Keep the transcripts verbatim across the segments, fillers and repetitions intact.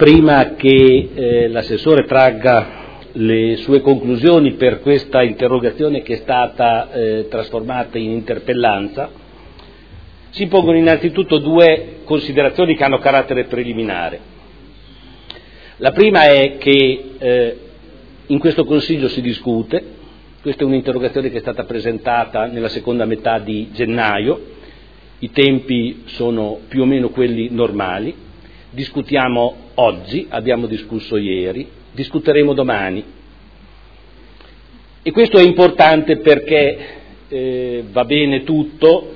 Prima che eh, l'assessore tragga le sue conclusioni per questa interrogazione che è stata eh, trasformata in interpellanza, si pongono innanzitutto due considerazioni che hanno carattere preliminare. La prima è che eh, in questo Consiglio si discute, questa è un'interrogazione che è stata presentata nella seconda metà di gennaio, i tempi sono più o meno quelli normali, discutiamo oggi, abbiamo discusso ieri, discuteremo domani e questo è importante perché eh, va bene tutto,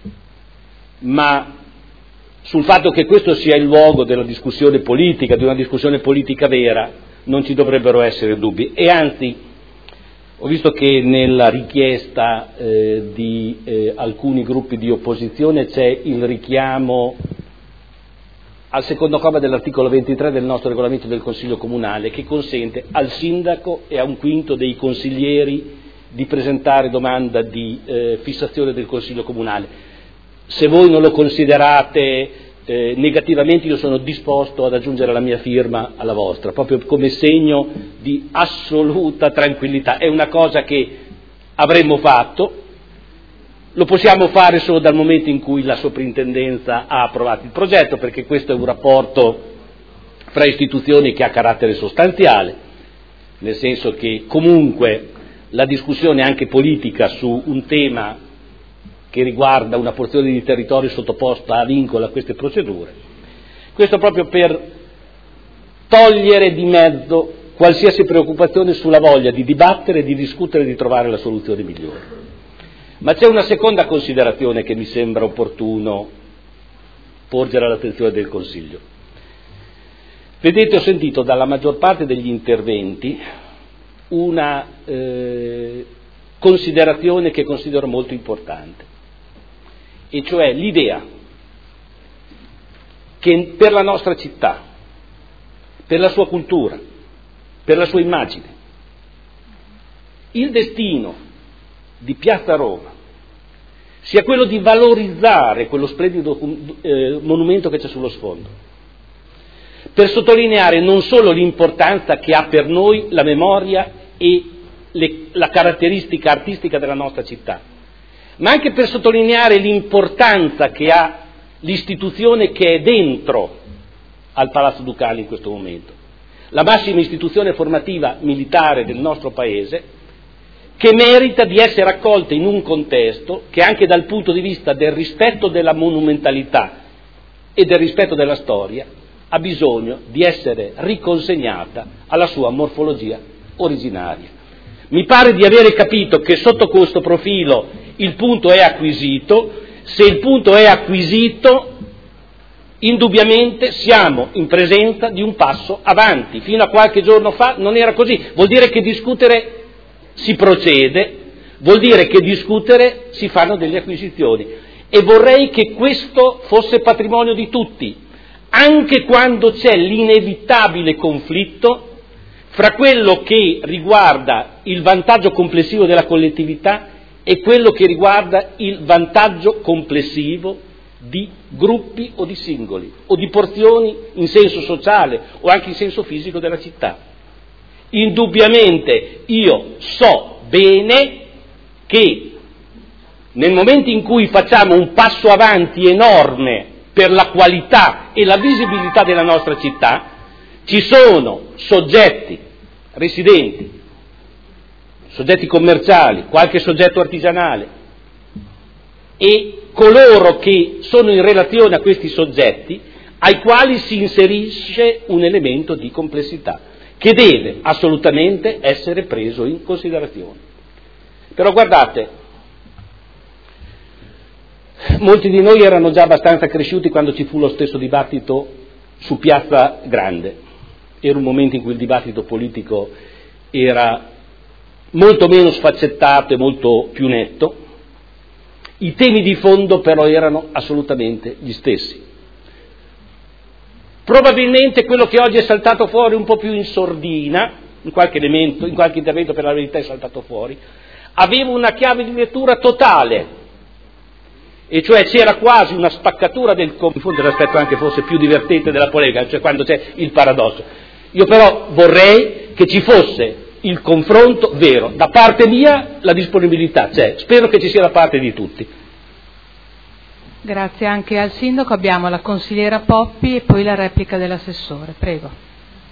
ma sul fatto che questo sia il luogo della discussione politica, di una discussione politica vera, non ci dovrebbero essere dubbi. E anzi, ho visto che nella richiesta eh, di eh, alcuni gruppi di opposizione c'è il richiamo al secondo comma dell'articolo ventitré del nostro regolamento del Consiglio Comunale, che consente al sindaco e a un quinto dei consiglieri di presentare domanda di eh, fissazione del Consiglio Comunale. Se voi non lo considerate eh, negativamente, io sono disposto ad aggiungere la mia firma alla vostra, proprio come segno di assoluta tranquillità. È una cosa che avremmo fatto, lo possiamo fare solo dal momento in cui la soprintendenza ha approvato il progetto, perché questo è un rapporto fra istituzioni che ha carattere sostanziale, nel senso che comunque la discussione anche politica su un tema che riguarda una porzione di territorio sottoposta a vincolo a queste procedure, questo proprio per togliere di mezzo qualsiasi preoccupazione sulla voglia di dibattere, di discutere e di trovare la soluzione migliore. Ma c'è una seconda considerazione che mi sembra opportuno porgere all'attenzione del Consiglio. Vedete, ho sentito dalla maggior parte degli interventi una eh, considerazione che considero molto importante, e cioè l'idea che per la nostra città, per la sua cultura, per la sua immagine, il destino di Piazza Roma sia quello di valorizzare quello splendido eh, monumento che c'è sullo sfondo, per sottolineare non solo l'importanza che ha per noi la memoria e le, la caratteristica artistica della nostra città, ma anche per sottolineare l'importanza che ha l'istituzione che è dentro al Palazzo Ducale in questo momento, la massima istituzione formativa militare del nostro Paese, che merita di essere accolta in un contesto che anche dal punto di vista del rispetto della monumentalità e del rispetto della storia ha bisogno di essere riconsegnata alla sua morfologia originaria. Mi pare di avere capito che sotto questo profilo il punto è acquisito. Se il punto è acquisito, indubbiamente siamo in presenza di un passo avanti. Fino a qualche giorno fa non era così. Vuol dire che discutere si procede, vuol dire che discutere si fanno delle acquisizioni, e vorrei che questo fosse patrimonio di tutti, anche quando c'è l'inevitabile conflitto fra quello che riguarda il vantaggio complessivo della collettività e quello che riguarda il vantaggio complessivo di gruppi o di singoli o di porzioni in senso sociale o anche in senso fisico della città. Indubbiamente io so bene che nel momento in cui facciamo un passo avanti enorme per la qualità e la visibilità della nostra città, ci sono soggetti residenti, soggetti commerciali, qualche soggetto artigianale e coloro che sono in relazione a questi soggetti ai quali si inserisce un elemento di complessità che deve assolutamente essere preso in considerazione. Però guardate, molti di noi erano già abbastanza cresciuti quando ci fu lo stesso dibattito su Piazza Grande. Era un momento in cui il dibattito politico era molto meno sfaccettato e molto più netto. I temi di fondo però erano assolutamente gli stessi. Probabilmente quello che oggi è saltato fuori un po' più in sordina, in qualche elemento, in qualche intervento per la verità è saltato fuori, aveva una chiave di lettura totale, e cioè c'era quasi una spaccatura del confronto, l'aspetto anche forse più divertente della polemica, cioè quando c'è il paradosso. Io però vorrei che ci fosse il confronto vero. Da parte mia la disponibilità c'è, spero che ci sia da parte di tutti. Grazie anche al Sindaco. Abbiamo la consigliera Poppi e poi la replica dell'assessore. Prego.